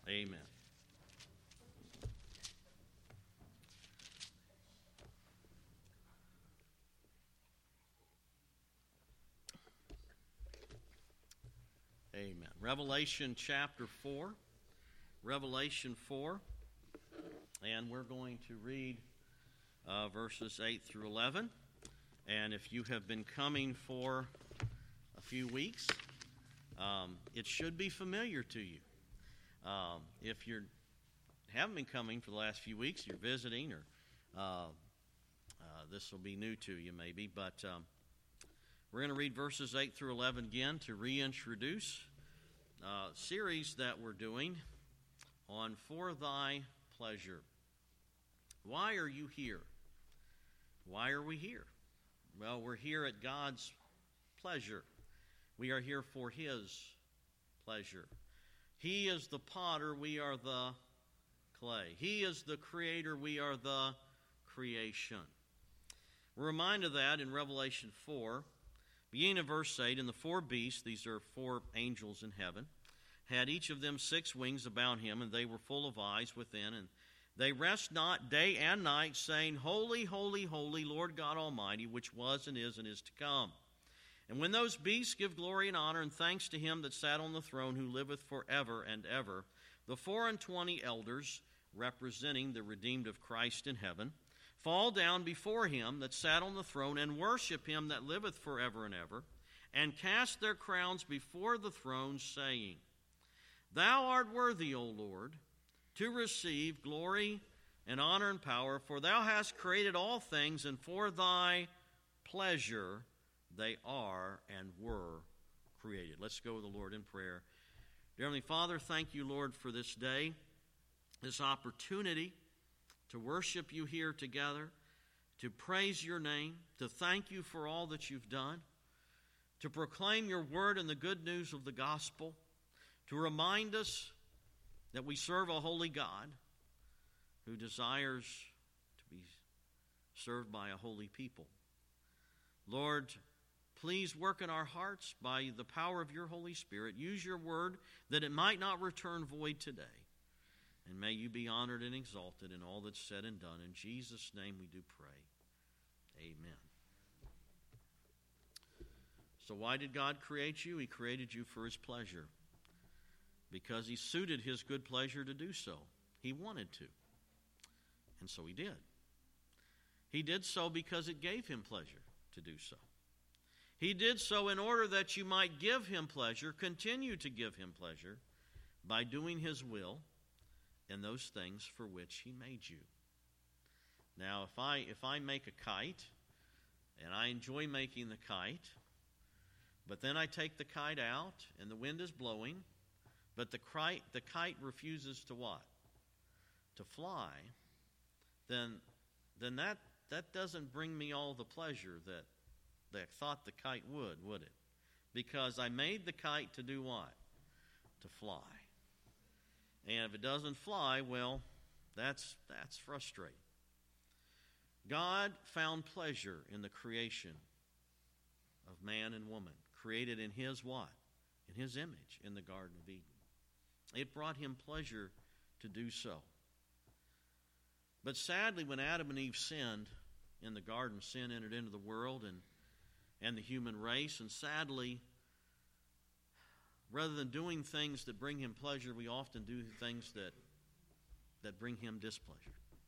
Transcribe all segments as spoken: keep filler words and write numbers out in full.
Amen. Amen. Revelation chapter four. Revelation four. And we're going to read uh, verses eight through eleven. And if you have been coming for a few weeks, um, it should be familiar to you. Um, if you haven't been coming for the last few weeks, you're visiting, or uh, uh, this will be new to you maybe, but um, we're going to read verses eight through eleven again to reintroduce a uh, series that we're doing on For Thy Pleasure. Why are you here? Why are we here? Well, we're here at God's pleasure. We are here for His pleasure. He is the potter, we are the clay. He is the creator, we are the creation. We're reminded of that in Revelation four, beginning of verse eight, and the four beasts, these are four angels in heaven, had each of them six wings about him, and they were full of eyes within, and they rest not day and night, saying, Holy, holy, holy, Lord God Almighty, which was and is and is to come. And when those beasts give glory and honor and thanks to him that sat on the throne, who liveth forever and ever, the four and twenty elders, representing the redeemed of Christ in heaven, fall down before him that sat on the throne, and worship him that liveth forever and ever, and cast their crowns before the throne, saying, Thou art worthy, O Lord, to receive glory and honor and power, for thou hast created all things, and for thy pleasure they are and were created. Let's go with the Lord in prayer. Dear Heavenly Father, thank you, Lord, for this day, this opportunity to worship you here together, to praise your name, to thank you for all that you've done, to proclaim your word and the good news of the gospel, to remind us that we serve a holy God who desires to be served by a holy people. Lord, please work in our hearts by the power of your Holy Spirit. Use your word that it might not return void today. And may you be honored and exalted in all that's said and done. In Jesus' name we do pray. Amen. So why did God create you? He created you for his pleasure. Because he suited his good pleasure to do so. He wanted to. And so he did. He did so because it gave him pleasure to do so. He did so in order that you might give him pleasure, continue to give him pleasure, by doing his will in those things for which he made you. Now, if I if I make a kite, and I enjoy making the kite, but then I take the kite out, and the wind is blowing, but the kite, the kite refuses to what? To fly, then, then that, that doesn't bring me all the pleasure that that I thought the kite would, would it? Because I made the kite to do what? To fly. And if it doesn't fly, well, that's that's frustrating. God found pleasure in the creation of man and woman, created in his what? In his image in the Garden of Eden. It brought him pleasure to do so. But sadly, when Adam and Eve sinned in the garden, sin entered into the world and and the human race, and sadly, rather than doing things that bring him pleasure, we often do things that, that bring him displeasure.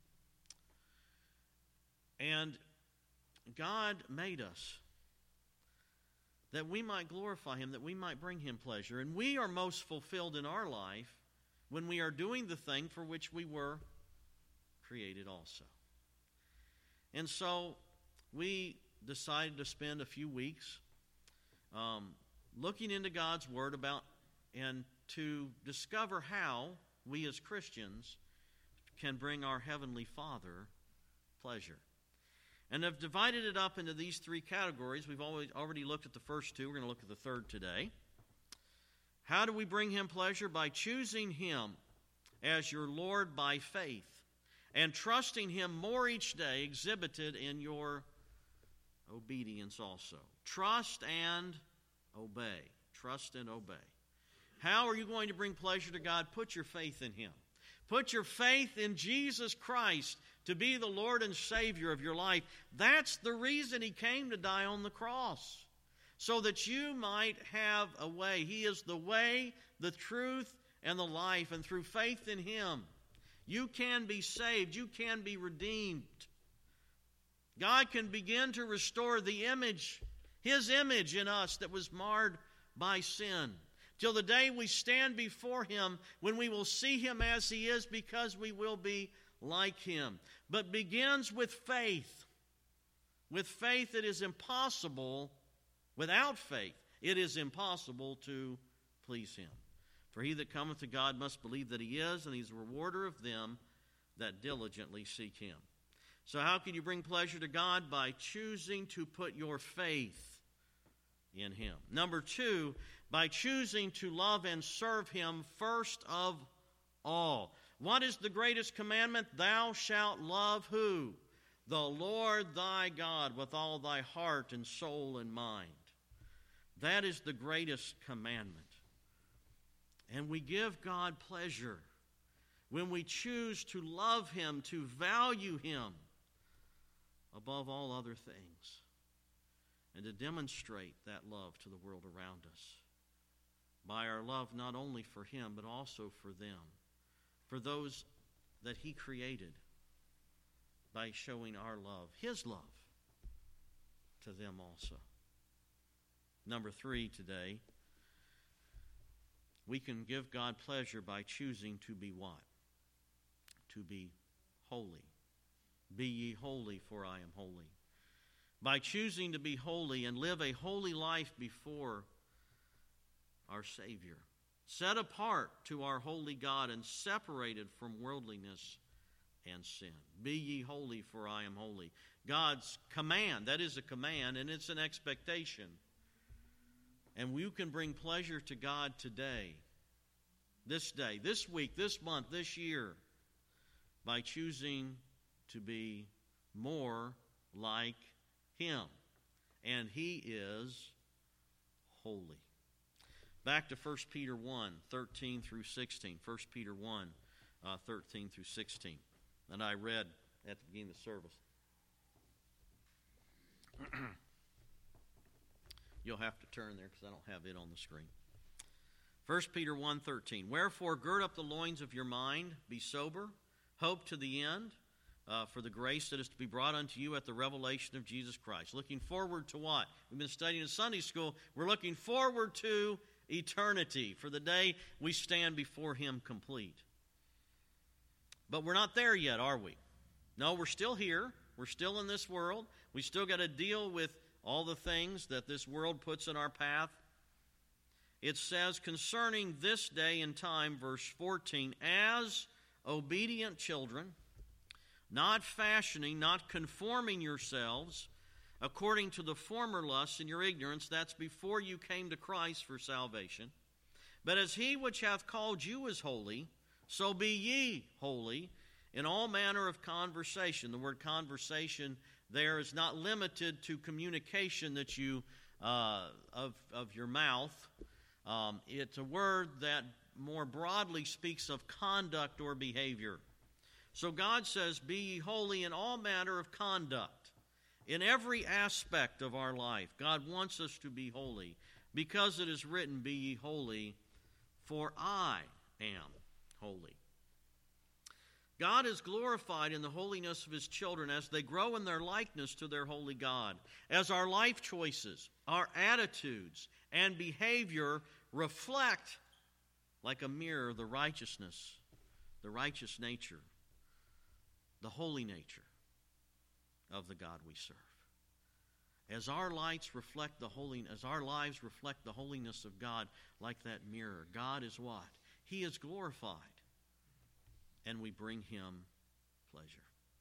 And God made us that we might glorify him, that we might bring him pleasure. And we are most fulfilled in our life when we are doing the thing for which we were created also. And so we decided to spend a few weeks um, looking into God's Word about and to discover how we as Christians can bring our Heavenly Father pleasure. And I've divided it up into these three categories. We've always, already looked at the first two. We're going to look at the third today. How do we bring him pleasure? By choosing him as your Lord by faith and trusting him more each day, exhibited in your obedience also. Trust and obey. Trust and obey. How are you going to bring pleasure to God? Put your faith in Him. Put your faith in Jesus Christ to be the Lord and Savior of your life. That's the reason He came to die on the cross, so that you might have a way. He is the way, the truth, and the life. And through faith in Him, you can be saved. You can be redeemed. God can begin to restore the image, His image in us that was marred by sin, till the day we stand before Him, when we will see Him as He is, because we will be like Him. But begins with faith. With faith, it is impossible, without faith, it is impossible to please Him. For he that cometh to God must believe that He is, and He's a rewarder of them that diligently seek Him. So how can you bring pleasure to God? By choosing to put your faith in Him. Number two, by choosing to love and serve Him first of all. What is the greatest commandment? Thou shalt love who? The Lord thy God with all thy heart and soul and mind. That is the greatest commandment. And we give God pleasure when we choose to love Him, to value Him above all other things, and to demonstrate that love to the world around us by our love not only for Him but also for them, for those that He created, by showing our love, His love, to them also. Number three today, we can give God pleasure by choosing to be what? To be holy. Be ye holy, for I am holy. By choosing to be holy and live a holy life before our Savior, set apart to our holy God and separated from worldliness and sin. Be ye holy, for I am holy. God's command, that is a command, and it's an expectation. And you can bring pleasure to God today, this day, this week, this month, this year, by choosing to be more like Him. And He is holy. Back to First Peter one, thirteen through sixteen. First Peter one, uh, thirteen through sixteen. And I read at the beginning of the service. You'll have to turn there because I don't have it on the screen. First Peter one thirteen. Wherefore gird up the loins of your mind, be sober, hope to the end, uh, for the grace that is to be brought unto you at the revelation of Jesus Christ. Looking forward to what? We've been studying in Sunday school. We're looking forward to eternity, for the day we stand before Him complete. But we're not there yet, are we? No, we're still here. We're still in this world. We still got to deal with all the things that this world puts in our path. It says, concerning this day and time, verse fourteen, as obedient children, not fashioning, not conforming yourselves according to the former lusts in your ignorance, that's before you came to Christ for salvation. But as He which hath called you is holy, so be ye holy in all manner of conversation. The word conversation there is not limited to communication that you uh, of of your mouth. Um, it's a word that more broadly speaks of conduct or behavior. So God says, be ye holy in all manner of conduct. In every aspect of our life, God wants us to be holy, because it is written, be ye holy, for I am holy. God is glorified in the holiness of His children as they grow in their likeness to their holy God, as our life choices, our attitudes, and behavior reflect like a mirror the righteousness, the righteous nature, the holy nature of the God we serve. As our lights reflect the holy, as our lives reflect the holiness of God like that mirror, God is what? He is glorified, and we bring Him pleasure.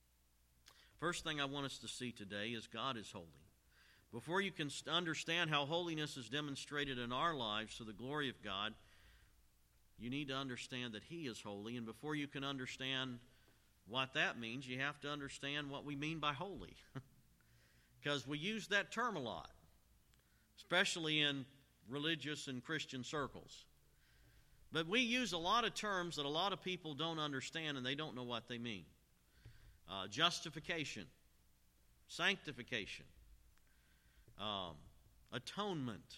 First thing I want us to see today is God is holy. Before you can understand how holiness is demonstrated in our lives to the glory of God, you need to understand that He is holy. And before you can understand what that means, you have to understand what we mean by holy. Because we use that term a lot, especially in religious and Christian circles. But we use a lot of terms that a lot of people don't understand and they don't know what they mean. Uh, justification, sanctification, um, atonement.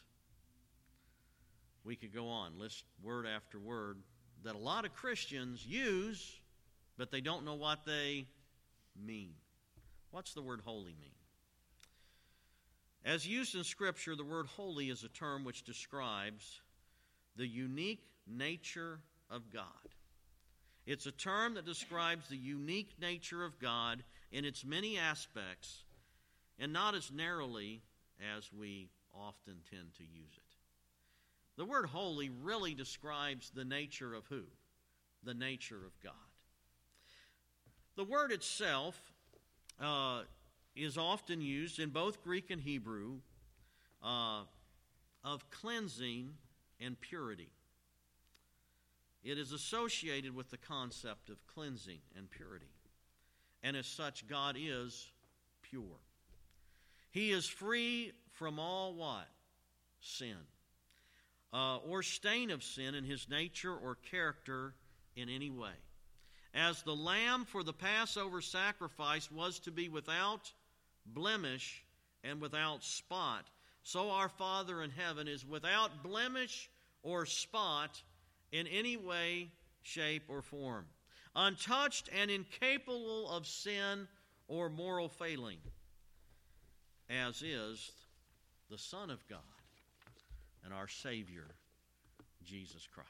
We could go on, list word after word that a lot of Christians use, but they don't know what they mean. What's the word holy mean? As used in Scripture, the word holy is a term which describes the unique nature of God. It's a term that describes the unique nature of God in its many aspects and not as narrowly as we often tend to use it. The word holy really describes the nature of who? The nature of God. The word itself uh, is often used in both Greek and Hebrew uh, of cleansing and purity. It is associated with the concept of cleansing and purity. And as such, God is pure. He is free from all what? Sin. Uh, or stain of sin in his nature or character in any way. As the lamb for the Passover sacrifice was to be without blemish and without spot, so our Father in heaven is without blemish or spot in any way, shape, or form, untouched and incapable of sin or moral failing, as is the Son of God and our Savior, Jesus Christ.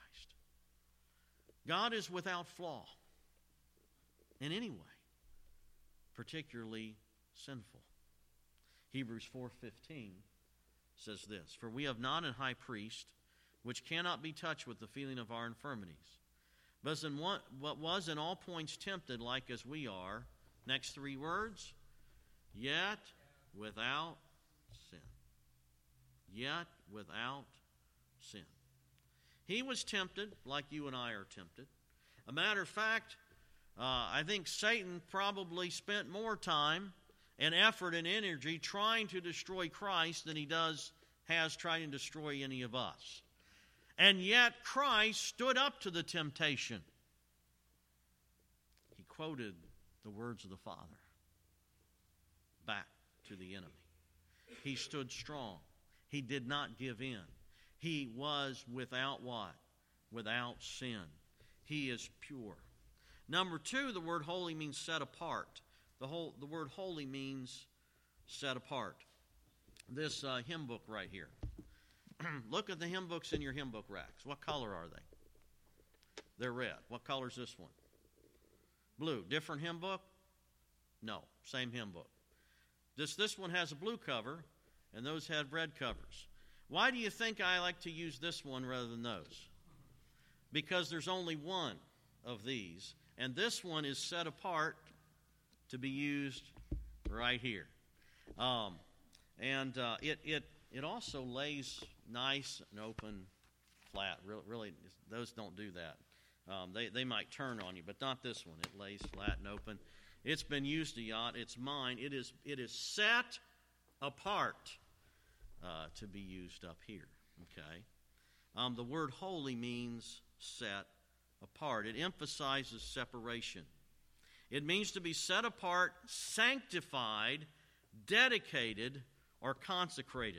God is without flaw in any way, particularly sinful. Hebrews four fifteen says this, "For we have not an high priest which cannot be touched with the feeling of our infirmities, but in what, what was in all points tempted like as we are," next three words, "yet without sin." Yet without sin. He was tempted like you and I are tempted. A matter of fact, uh, I think Satan probably spent more time and effort and energy trying to destroy Christ than he does has trying to destroy any of us. And yet Christ stood up to the temptation. He quoted the words of the Father back to the enemy. He stood strong. He did not give in. He was without what? Without sin. He is pure. Number two, the word holy means set apart. The whole the word holy means set apart. This uh, hymn book right here. Look at the hymn books in your hymn book racks. What color are they? They're red. What color is this one? Blue. Different hymn book? No. Same hymn book. This, this one has a blue cover, and those have red covers. Why do you think I like to use this one rather than those? Because there's only one of these, and this one is set apart to be used right here. Um, and uh, it, it, it also lays nice and open, flat. Really, really those don't do that. Um, they, they might turn on you, but not this one. It lays flat and open. It's been used a yacht. It's mine. It is, it is set apart uh, to be used up here. Okay? Um, the word holy means set apart. It emphasizes separation. It means to be set apart, sanctified, dedicated, or consecrated.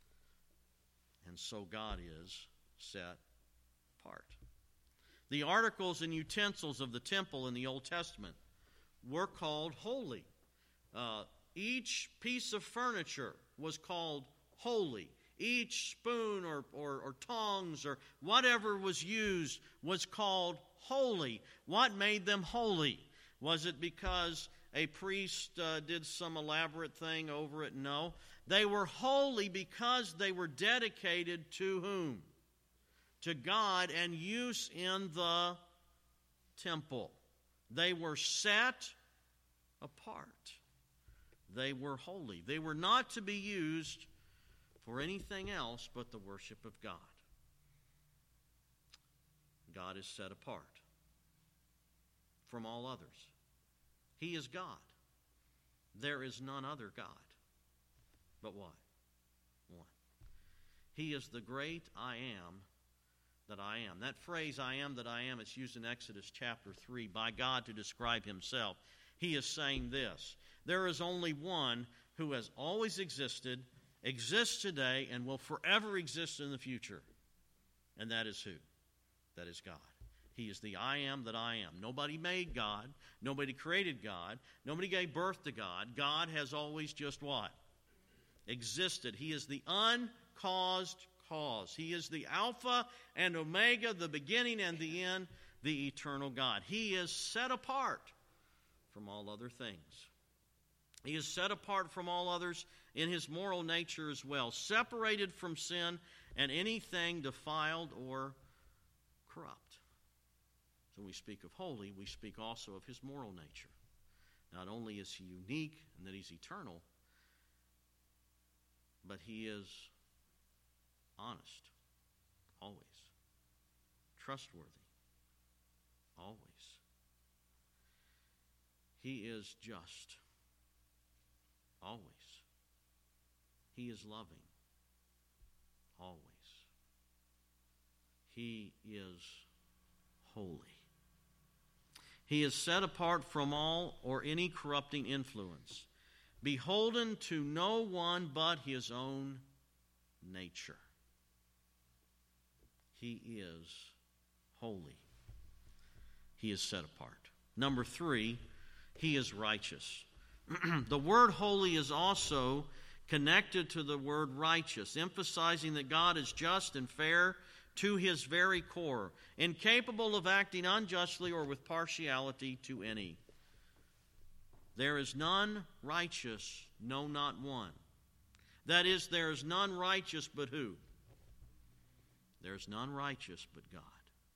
And so God is set apart. The articles and utensils of the temple in the Old Testament were called holy. Uh, each piece of furniture was called holy. Each spoon or, or, or tongs or whatever was used was called holy. What made them holy? Was it because a priest uh, did some elaborate thing over it? No. They were holy because they were dedicated to whom? To God and use in the temple. They were set apart. They were holy. They were not to be used for anything else but the worship of God. God is set apart from all others. He is God. There is none other God. But what? One. He is the great I am that I am. That phrase, I am that I am, it's used in Exodus chapter three by God to describe himself. He is saying this: there is only one who has always existed, exists today, and will forever exist in the future. And that is who? That is God. He is the I am that I am. Nobody made God. Nobody created God. Nobody gave birth to God. God has always just what? Existed. He is the uncaused cause. He is the Alpha and Omega, the beginning and the end, the eternal God. He is set apart from all other things. He is set apart from all others in his moral nature as well, separated from sin and anything defiled or corrupt. So when we speak of holy, we speak also of his moral nature. Not only is he unique and that he's eternal, but he is honest, always. Trustworthy, always. He is just, always. He is loving, always. He is holy. He is set apart from all or any corrupting influence, beholden to no one but his own nature. He is holy. He is set apart. Number three, he is righteous. The word holy is also connected to the word righteous, emphasizing that God is just and fair to his very core, incapable of acting unjustly or with partiality to any. There is none righteous, no, not one. That is, there is none righteous but who? There is none righteous but God.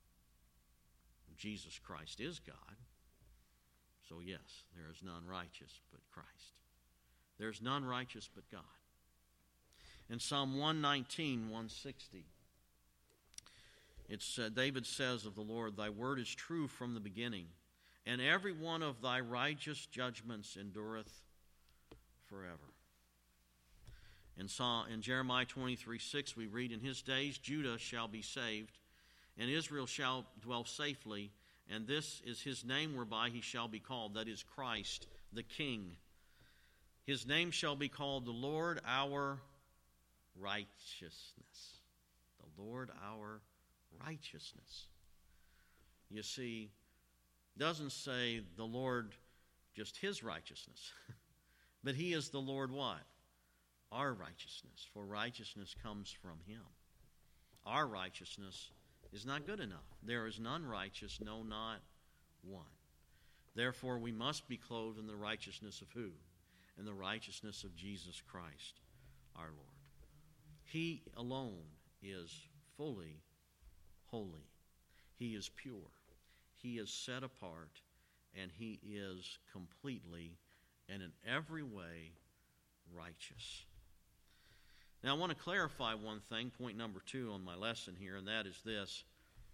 Jesus Christ is God. So yes, there is none righteous but Christ. There is none righteous but God. In Psalm one nineteen, one sixty, it's, uh, David says of the Lord, thy word is true from the beginning, and every one of thy righteous judgments endureth forever. In, Psalm, in Jeremiah twenty-three, six, we read, in his days Judah shall be saved, and Israel shall dwell safely, and this is his name whereby he shall be called, that is Christ, the King. His name shall be called the Lord our righteousness. The Lord our righteousness. You see, doesn't say the Lord just his righteousness, but he is the Lord what? Our righteousness, for righteousness comes from him. Our righteousness is not good enough. There is none righteous, no, not one. Therefore, we must be clothed in the righteousness of who? In the righteousness of Jesus Christ, our Lord. He alone is fully holy. He is pure. He is set apart, and he is completely and in every way righteous. Now, I want to clarify one thing, point number two on my lesson here, and that is this.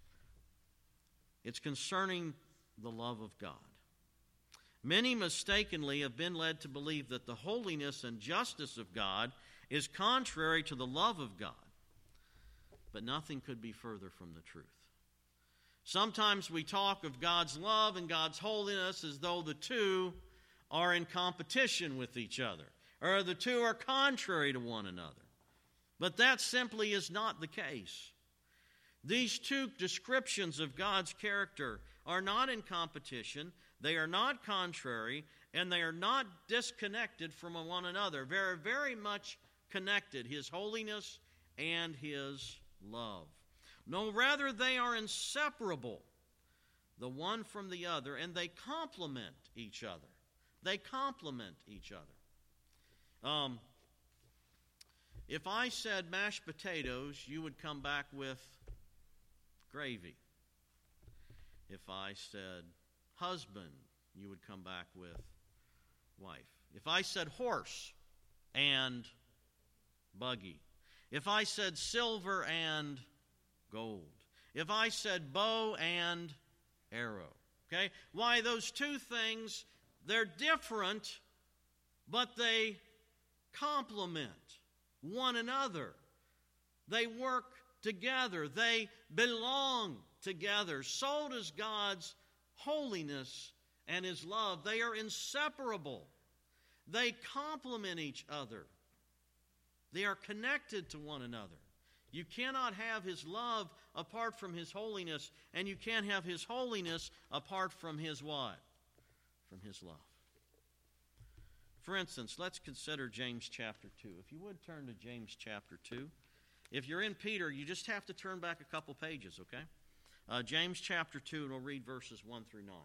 It's concerning the love of God. Many mistakenly have been led to believe that the holiness and justice of God is contrary to the love of God. But nothing could be further from the truth. Sometimes we talk of God's love and God's holiness as though the two are in competition with each other, or the two are contrary to one another. But that simply is not the case. These two descriptions of God's character are not in competition, they are not contrary, and they are not disconnected from one another. Very, very much connected, his holiness and his love. No, rather they are inseparable, the one from the other, and they complement each other. They complement each other. Um, if I said mashed potatoes, you would come back with gravy. If I said husband, you would come back with wife. If I said horse and buggy. If I said silver and gold. If I said bow and arrow. Okay? Why, those two things, they're different, but they complement one another. They work together. They belong together. So does God's holiness and His love. They are inseparable. They complement each other. They are connected to one another. You cannot have His love apart from His holiness, and you can't have His holiness apart from His what? From His love. For instance, let's consider James chapter two. If you would turn to James chapter two. If you're in Peter, you just have to turn back a couple pages, okay? Uh, James chapter two, and we'll read verses one through nine.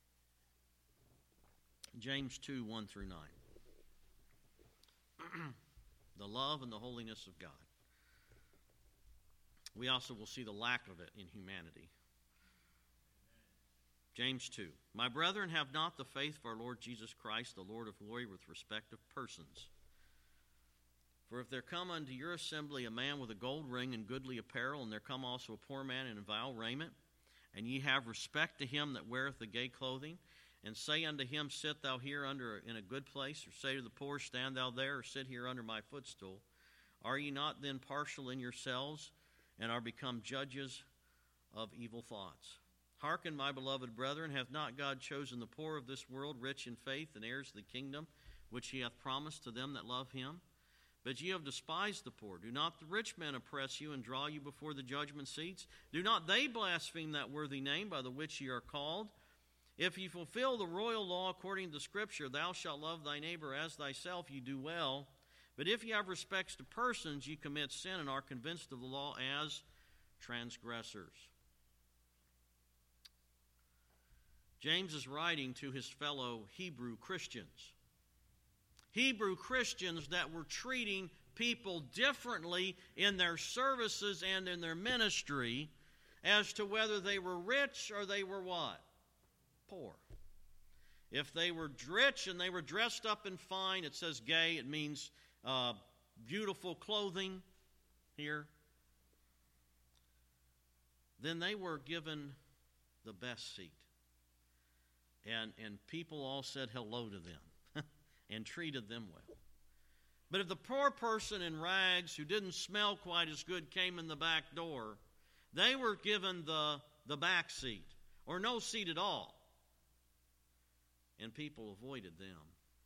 James two, one through nine. The love and the holiness of God. We also will see the lack of it in humanity. James two. My brethren, have not the faith of our Lord Jesus Christ, the Lord of glory, with respect of persons. For if there come unto your assembly a man with a gold ring and goodly apparel, and there come also a poor man in vile raiment, and ye have respect to him that weareth the gay clothing, and say unto him, sit thou here under in a good place, or say to the poor, stand thou there, or sit here under my footstool, are ye not then partial in yourselves, and are become judges of evil thoughts? Hearken, my beloved brethren, hath not God chosen the poor of this world rich in faith and heirs of the kingdom, which He hath promised to them that love Him? But ye have despised the poor. Do not the rich men oppress you and draw you before the judgment seats? Do not they blaspheme that worthy name by the which ye are called? If ye fulfill the royal law according to the Scripture, thou shalt love thy neighbor as thyself, ye do well. But if ye have respects to persons, ye commit sin and are convinced of the law as transgressors. James is writing to his fellow Hebrew Christians. Hebrew Christians that were treating people differently in their services and in their ministry as to whether they were rich or they were what? Poor. If they were rich and they were dressed up in fine, it says gay, it means uh, beautiful clothing here, then they were given the best seat. And, and people all said hello to them and treated them well. But if the poor person in rags who didn't smell quite as good came in the back door, they were given the, the back seat or no seat at all. And people avoided them.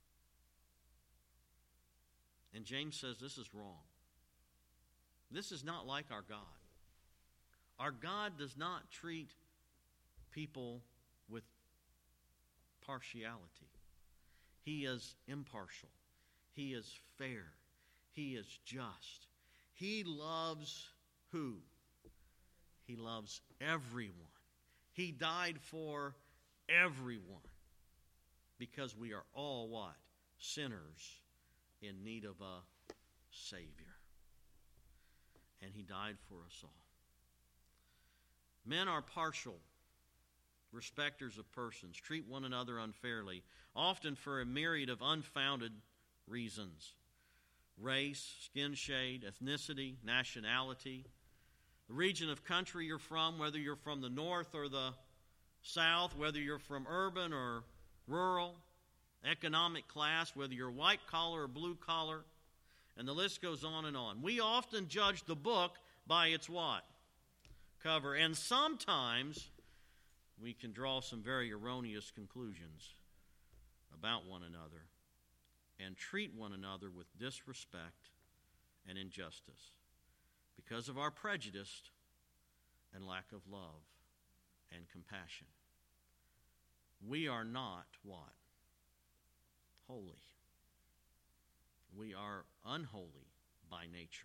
And James says this is wrong. This is not like our God. Our God does not treat people with partiality. He is impartial. He is fair. He is just. He loves who? He loves everyone. He died for everyone because we are all what? Sinners in need of a Savior. And He died for us all. Men are partial respecters of persons, treat one another unfairly, often for a myriad of unfounded reasons. Race, skin shade, ethnicity, nationality, the region of country you're from, whether you're from the north or the south, whether you're from urban or rural, economic class, whether you're white collar or blue collar, and the list goes on and on. We often judge the book by its what? Cover. And sometimes we can draw some very erroneous conclusions about one another and treat one another with disrespect and injustice because of our prejudice and lack of love and compassion. We are not what? Holy. We are unholy by nature.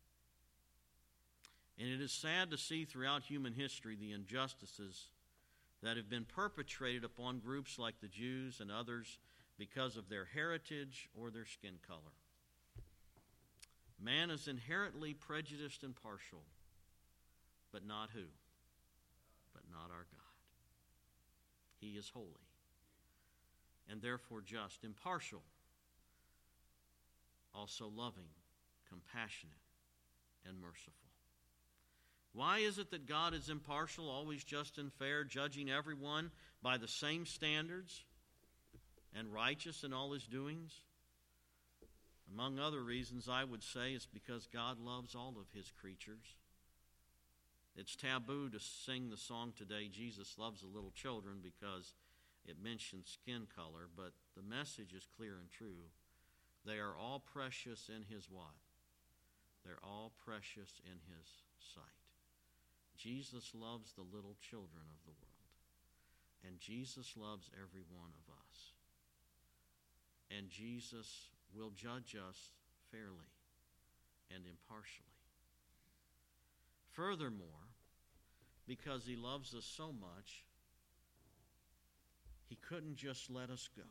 And it is sad to see throughout human history the injustices that have been perpetrated upon groups like the Jews and others because of their heritage or their skin color. Man is inherently prejudiced and partial, but not who? But not our God. He is holy and therefore just, impartial, also loving, compassionate, and merciful. Why is it that God is impartial, always just and fair, judging everyone by the same standards, and righteous in all His doings? Among other reasons, I would say it's because God loves all of His creatures It's taboo to sing the song today, Jesus Loves the Little Children, because it mentions skin color, but the message is clear and true. They are all precious in His what? They're all precious in His sight. Jesus loves the little children of the world. And Jesus loves every one of us. And Jesus will judge us fairly and impartially. Furthermore, because He loves us so much, He couldn't just let us go.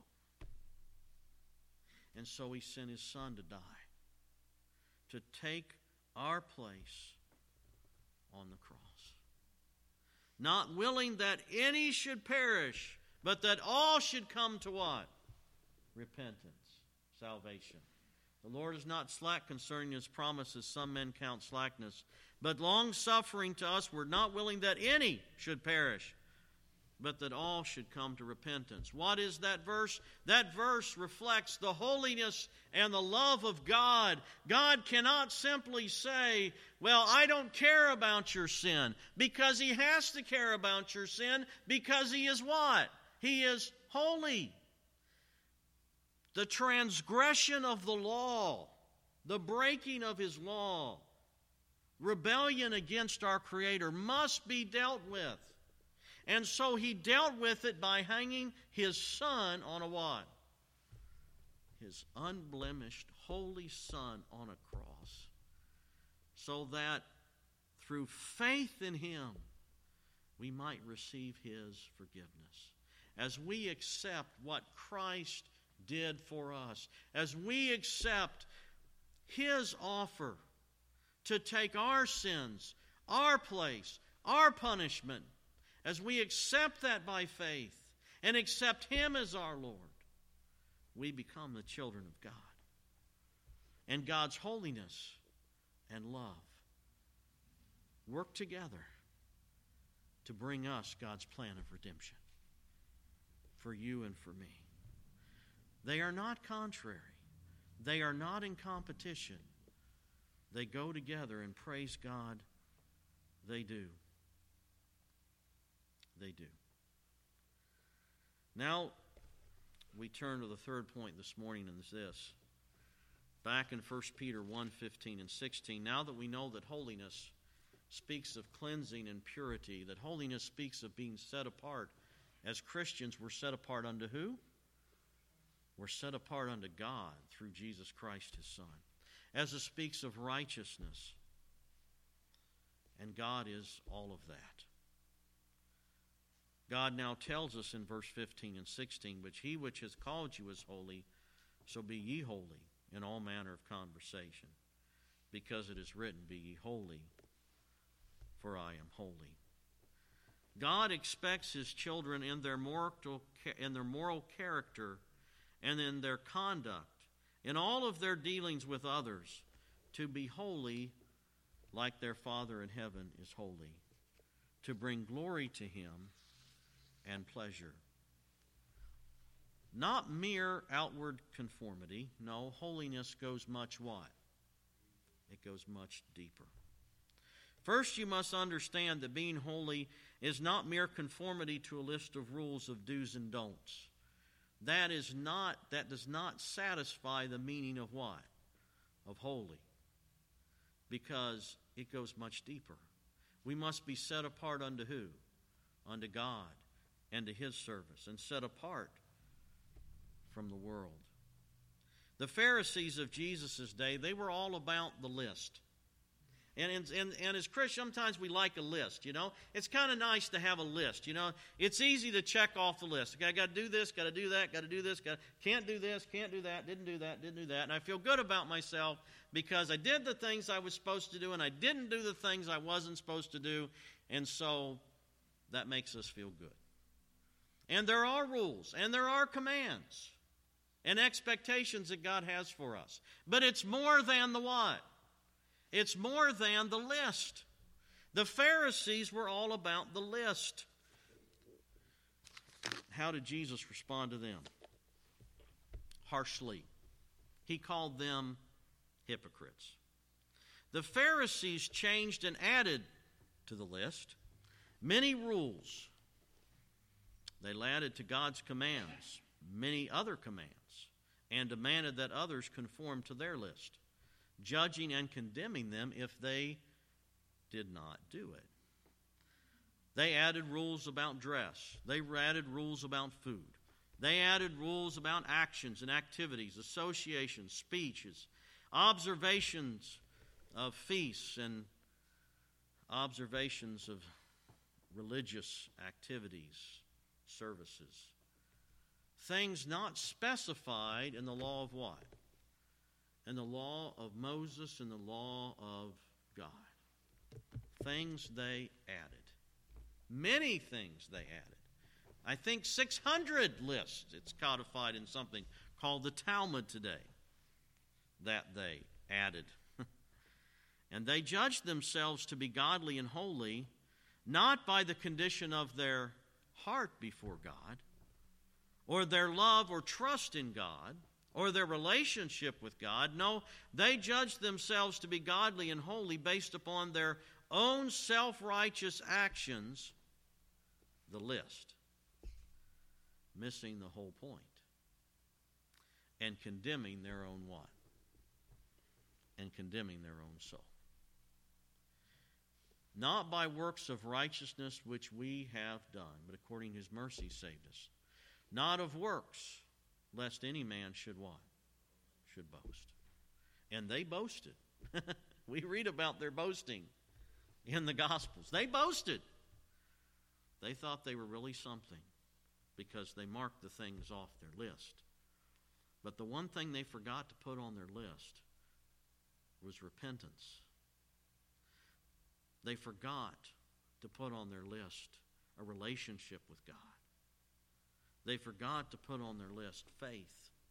And so He sent His Son to die, to take our place on the cross. Not willing that any should perish, but that all should come to what? Repentance, salvation. The Lord is not slack concerning His promises, some men count slackness, but long-suffering to us, we're not willing that any should perish, but that all should come to repentance. What is that verse? That verse reflects the holiness and the love of God. God cannot simply say, well, I don't care about your sin, because He has to care about your sin, because He is what? He is holy. The transgression of the law, the breaking of His law, rebellion against our Creator must be dealt with. And so He dealt with it by hanging His Son on a what? His unblemished, holy Son on a cross, so that through faith in Him, we might receive His forgiveness. As we accept what Christ did for us, as we accept His offer to take our sins, our place, our punishment, as we accept that by faith and accept Him as our Lord, we become the children of God. And God's holiness and love work together to bring us God's plan of redemption for you and for me. They are not contrary. They are not in competition. They go together, and praise God, they do. They do. Now, we turn to the third point this morning, and it's this. Back in First Peter one, fifteen and sixteen, now that we know that holiness speaks of cleansing and purity, that holiness speaks of being set apart, as Christians, we're set apart unto who? We're set apart unto God through Jesus Christ, His Son. As it speaks of righteousness, and God is all of that. God now tells us in verse fifteen and sixteen, "But He which has called you is holy, so be ye holy in all manner of conversation, because it is written, Be ye holy, for I am holy." God expects His children in their moral, in their moral character and in their conduct, in all of their dealings with others, to be holy like their Father in heaven is holy, to bring glory to Him and pleasure. Not mere outward conformity. No, holiness goes much what? It goes much deeper. First, you must understand that being holy is not mere conformity to a list of rules of do's and don'ts. That is not, that does not satisfy the meaning of what? Of holy. Because it goes much deeper. We must be set apart unto who? Unto God and to His service, and set apart from the world. The Pharisees of Jesus' day, they were all about the list. And, and, and as Christians, sometimes we like a list, you know. It's kind of nice to have a list, you know. It's easy to check off the list. Okay, I got to do this, got to do that, got to do this, got can't do this, can't do that, didn't do that, didn't do that. And I feel good about myself because I did the things I was supposed to do and I didn't do the things I wasn't supposed to do. And so that makes us feel good. And there are rules and there are commands and expectations that God has for us. But it's more than the what? It's more than the list. The Pharisees were all about the list. How did Jesus respond to them? Harshly. He called them hypocrites. The Pharisees changed and added to the list. Many rules. They added to God's commands many other commands and demanded that others conform to their list, judging and condemning them if they did not do it. They added rules about dress. They added rules about food. They added rules about actions and activities, associations, speeches, observations of feasts, and observations of religious activities, services. Things not specified in the law of what? In the law of Moses and the law of God. Things they added. Many things they added. I think six hundred lists. It's codified in something called the Talmud today that they added. And they judged themselves to be godly and holy, not by the condition of their heart before God, or their love or trust in God, or their relationship with God. No, they judged themselves to be godly and holy based upon their own self-righteous actions, the list, missing the whole point, and condemning their own what? And condemning their own soul. Not by works of righteousness which we have done, but according to His mercy saved us. Not of works, lest any man should what? Should boast. And they boasted. We read about their boasting in the Gospels. They boasted. They thought they were really something because they marked the things off their list. But the one thing they forgot to put on their list was repentance. They forgot to put on their list a relationship with God. They forgot to put on their list faith.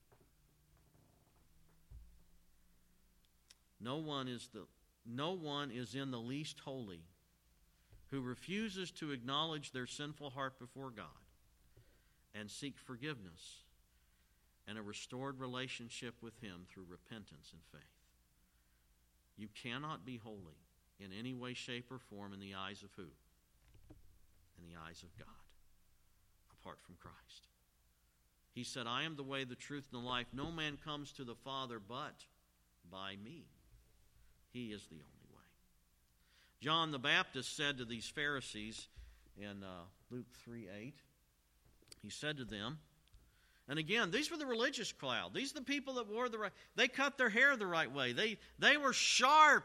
No one is the no one is in the least holy who refuses to acknowledge their sinful heart before God and seek forgiveness and a restored relationship with Him through repentance and faith. You cannot be holy in any way, shape, or form in the eyes of who? In the eyes of God, apart from Christ. He said, I am the way, the truth, and the life. No man comes to the Father but by me. He is the only way. John the Baptist said to these Pharisees in uh, Luke three eight, he said to them, and again, these were the religious crowd. These are the people that wore the right, they cut their hair the right way. They, they were sharp.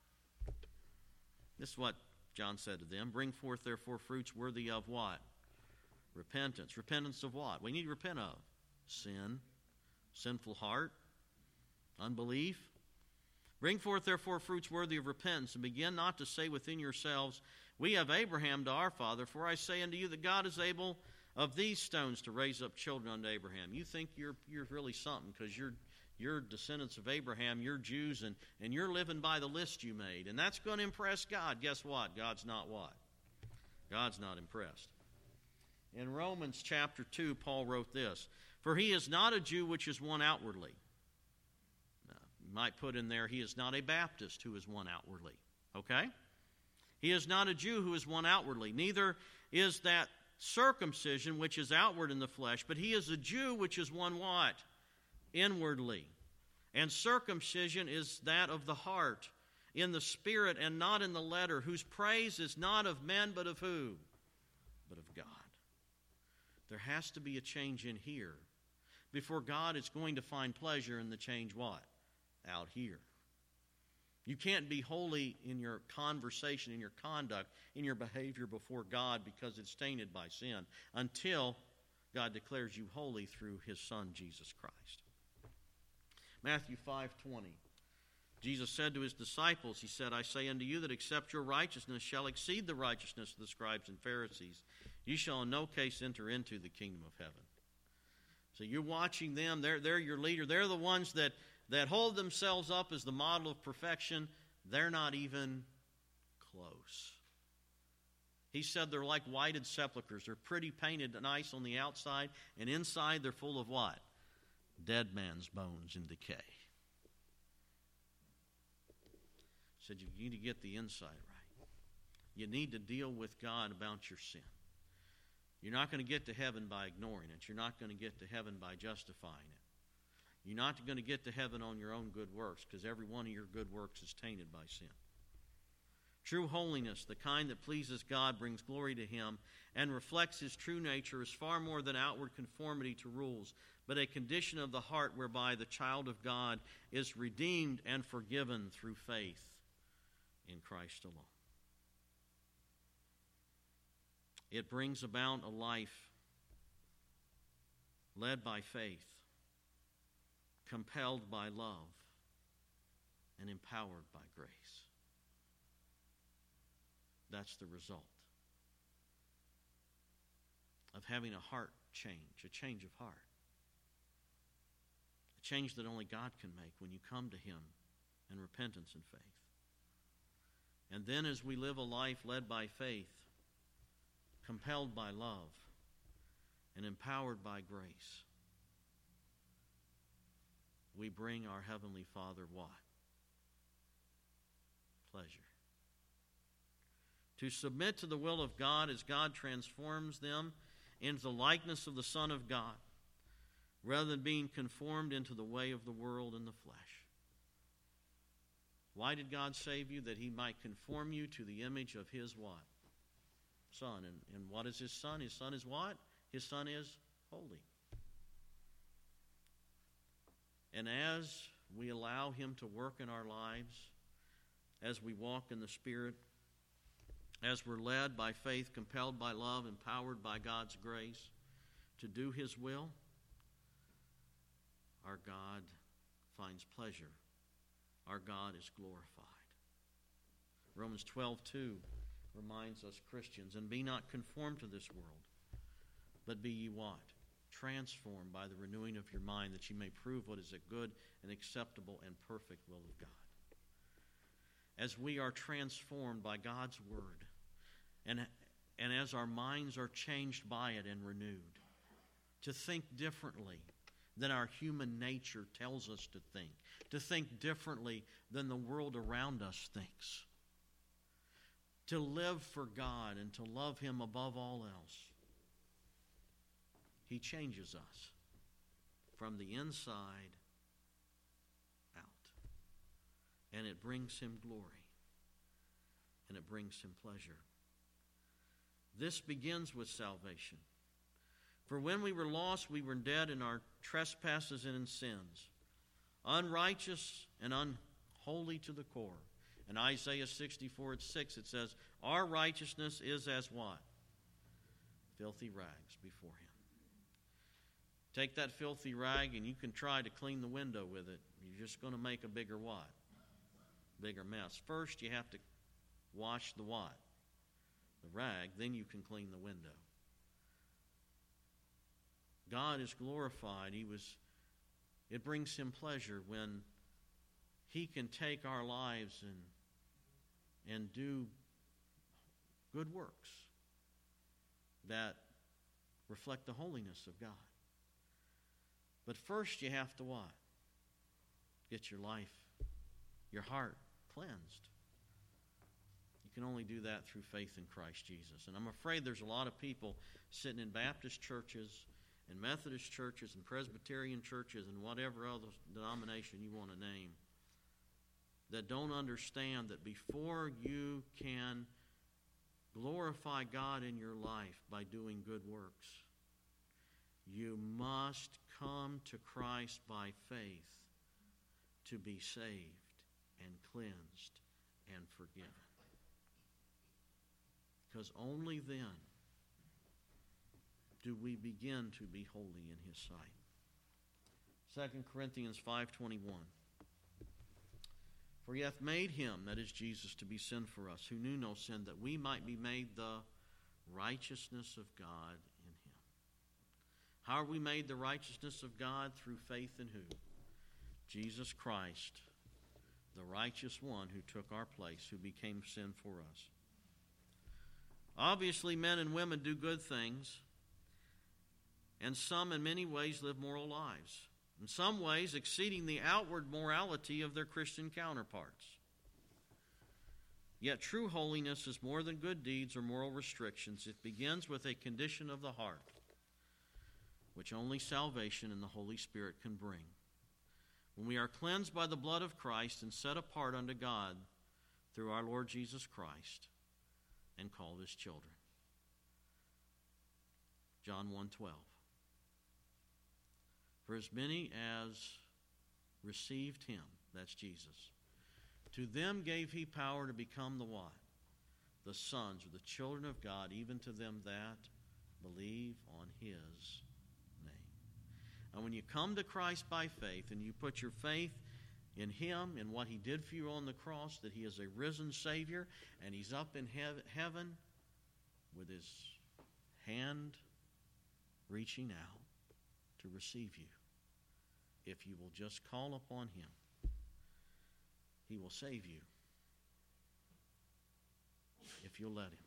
This is what John said to them. Bring forth therefore fruits worthy of what? Repentance. Repentance of what? We need to repent of sin, sinful heart, unbelief. Bring forth therefore fruits worthy of repentance, and begin not to say within yourselves, we have Abraham to our father, for I say unto you that God is able of these stones to raise up children unto Abraham. You think you're you're really something because you're you're descendants of Abraham, you're Jews, and, and you're living by the list you made. And that's going to impress God. Guess what? God's not what? God's not impressed. In Romans chapter two, Paul wrote this, for he is not a Jew which is one outwardly. Now, you might put in there, he is not a Baptist who is one outwardly. Okay? He is not a Jew who is one outwardly. Neither is that circumcision which is outward in the flesh, but he is a Jew which is one what? Inwardly. And circumcision is that of the heart, in the spirit and not in the letter, whose praise is not of men but of who? But of God. There has to be a change in here before God is going to find pleasure in the change what? Out here. You can't be holy in your conversation, in your conduct, in your behavior before God because it's tainted by sin until God declares you holy through His Son, Jesus Christ. Matthew five twenty. Jesus said to His disciples, He said, I say unto you that except your righteousness shall exceed the righteousness of the scribes and Pharisees, you shall in no case enter into the kingdom of heaven. So you're watching them. They're, they're your leader. They're the ones that, that hold themselves up as the model of perfection. They're not even close. He said they're like whited sepulchres. They're pretty painted nice on the outside, and inside they're full of what? Dead man's bones in decay. He said you need to get the inside right. You need to deal with God about your sin. You're not going to get to heaven by ignoring it. You're not going to get to heaven by justifying it. You're not going to get to heaven on your own good works, because every one of your good works is tainted by sin. True holiness, the kind that pleases God, brings glory to Him, and reflects His true nature, is far more than outward conformity to rules, but a condition of the heart whereby the child of God is redeemed and forgiven through faith in Christ alone. It brings about a life led by faith, compelled by love, and empowered by grace. That's the result of having a heart change, a change of heart. A change that only God can make when you come to Him in repentance and faith. And then as we live a life led by faith, compelled by love, and empowered by grace, we bring our Heavenly Father what? Pleasure. To submit to the will of God as God transforms them into the likeness of the Son of God, rather than being conformed into the way of the world and the flesh. Why did God save you? That He might conform you to the image of His what? Son. And, and what is His Son? His Son is what? His Son is holy. And as we allow Him to work in our lives, as we walk in the Spirit, as we're led by faith, compelled by love, empowered by God's grace to do His will, our God finds pleasure. Our God is glorified. Romans twelve two reminds us Christians, and be not conformed to this world, but be ye what? Transformed by the renewing of your mind, that ye may prove what is a good and acceptable and perfect will of God. As we are transformed by God's Word, and, and as our minds are changed by it and renewed, to think differently than our human nature tells us to think, to think differently than the world around us thinks, to live for God and to love Him above all else, He changes us from the inside out. And it brings Him glory. And it brings Him pleasure. This begins with salvation. For when we were lost, we were dead in our trespasses and in sins, unrighteous and unholy to the core. In Isaiah sixty-four and six, it says, our righteousness is as what? Filthy rags before Him. Take that filthy rag and you can try to clean the window with it. You're just going to make a bigger what? Bigger mess. First, you have to wash the what? The rag. Then you can clean the window. God is glorified. He was. It brings Him pleasure when He can take our lives and, and do good works that reflect the holiness of God. But first you have to what? Get your life, your heart cleansed. You can only do that through faith in Christ Jesus. And I'm afraid there's a lot of people sitting in Baptist churches and Methodist churches and Presbyterian churches and whatever other denomination you want to name that don't understand that before you can glorify God in your life by doing good works, you must come to Christ by faith to be saved and cleansed and forgiven. Because only then do we begin to be holy in His sight. Second Corinthians five twenty-one. For He hath made Him, that is Jesus, to be sin for us, who knew no sin, that we might be made the righteousness of God in Him. How are we made the righteousness of God? Through faith in who? Jesus Christ, the righteous one who took our place, who became sin for us. Obviously, men and women do good things, and some in many ways live moral lives, in some ways exceeding the outward morality of their Christian counterparts. Yet true holiness is more than good deeds or moral restrictions. It begins with a condition of the heart, which only salvation and the Holy Spirit can bring. When we are cleansed by the blood of Christ and set apart unto God through our Lord Jesus Christ and called His children. John one twelve. For as many as received Him, that's Jesus, to them gave He power to become the what? The sons or the children of God, even to them that believe on His name. And when you come to Christ by faith and you put your faith in Him, in what He did for you on the cross, that He is a risen Savior, and He's up in he- heaven with His hand reaching out to receive you. If you will just call upon Him, He will save you. If you'll let Him.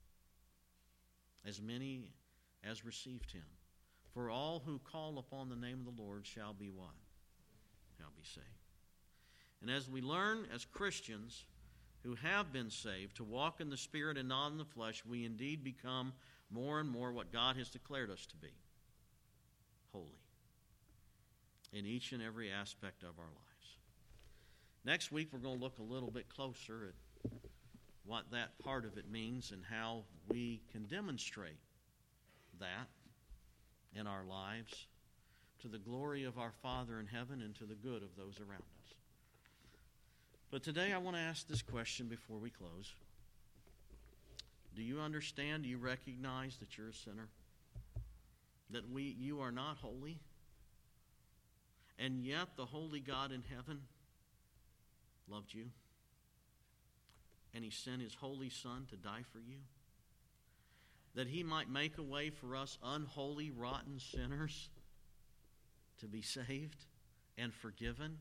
As many as received Him. For all who call upon the name of the Lord shall be what? Shall be saved. And as we learn as Christians who have been saved to walk in the Spirit and not in the flesh, we indeed become more and more what God has declared us to be. Holy. In each and every aspect of our lives. Next week we're going to look a little bit closer at what that part of it means and how we can demonstrate that in our lives to the glory of our Father in heaven and to the good of those around us. But today I want to ask this question before we close. Do you understand, do you recognize that you're a sinner? That we, you are not holy? And yet the holy God in heaven loved you. And He sent His holy Son to die for you. That He might make a way for us unholy, rotten sinners to be saved and forgiven.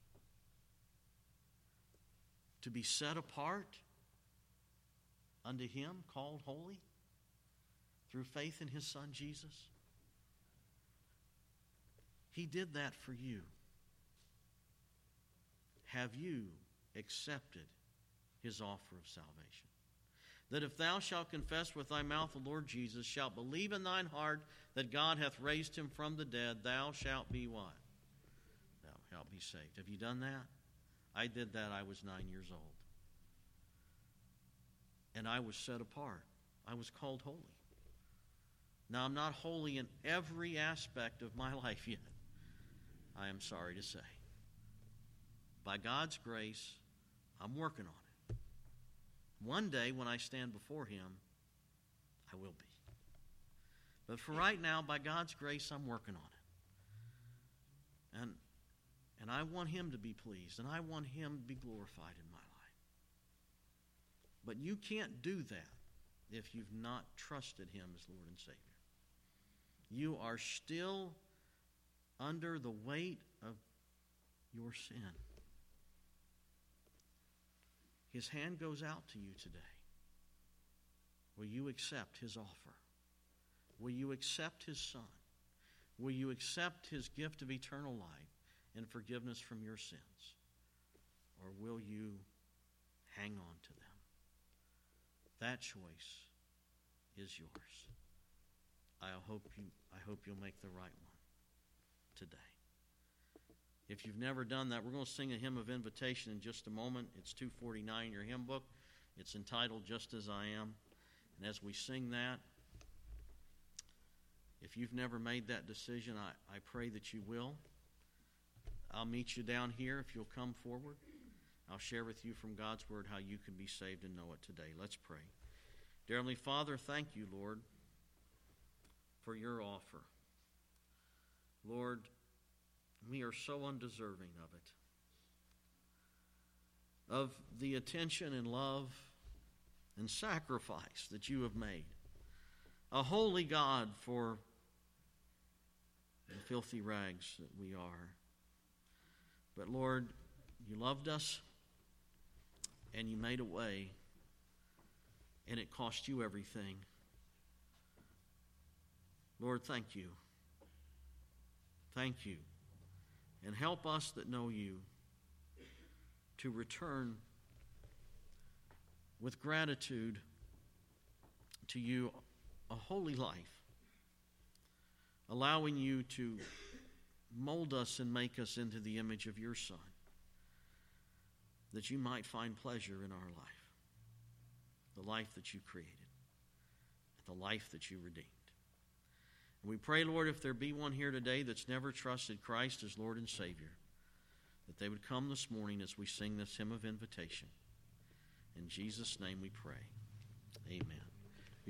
To be set apart unto Him, called holy, through faith in His Son Jesus. He did that for you. Have you accepted His offer of salvation? That if thou shalt confess with thy mouth the Lord Jesus, shalt believe in thine heart that God hath raised Him from the dead, thou shalt be what? Thou shalt be saved. Have you done that? I did that. I was nine years old. And I was set apart. I was called holy. Now, I'm not holy in every aspect of my life yet. I am sorry to say. By God's grace, I'm working on it. One day, when I stand before Him, I will be. But for right now, by God's grace, I'm working on it. And, and I want Him to be pleased, and I want Him to be glorified in my life. But you can't do that if you've not trusted Him as Lord and Savior. You are still under the weight of your sin. His hand goes out to you today. Will you accept His offer? Will you accept His Son? Will you accept His gift of eternal life and forgiveness from your sins? Or will you hang on to them? That choice is yours. I hope you, I hope you'll make the right one today. If you've never done that, we're going to sing a hymn of invitation in just a moment. It's two forty-nine in your hymn book. It's entitled Just As I Am. And as we sing that, if you've never made that decision, I, I pray that you will. I'll meet you down here if you'll come forward. I'll share with you from God's Word how you can be saved and know it today. Let's pray. Dear Heavenly Father, thank you, Lord, for your offer. Lord, we are so undeserving of it, of the attention and love and sacrifice that you have made. A holy God for the filthy rags that we are. But Lord, you loved us and you made a way, and it cost you everything. Lord, thank you. Thank you. And help us that know you to return with gratitude to you a holy life, allowing you to mold us and make us into the image of your Son, that you might find pleasure in our life, the life that you created, the life that you redeemed. And we pray, Lord, if there be one here today that's never trusted Christ as Lord and Savior, that they would come this morning as we sing this hymn of invitation. In Jesus' name we pray. Amen.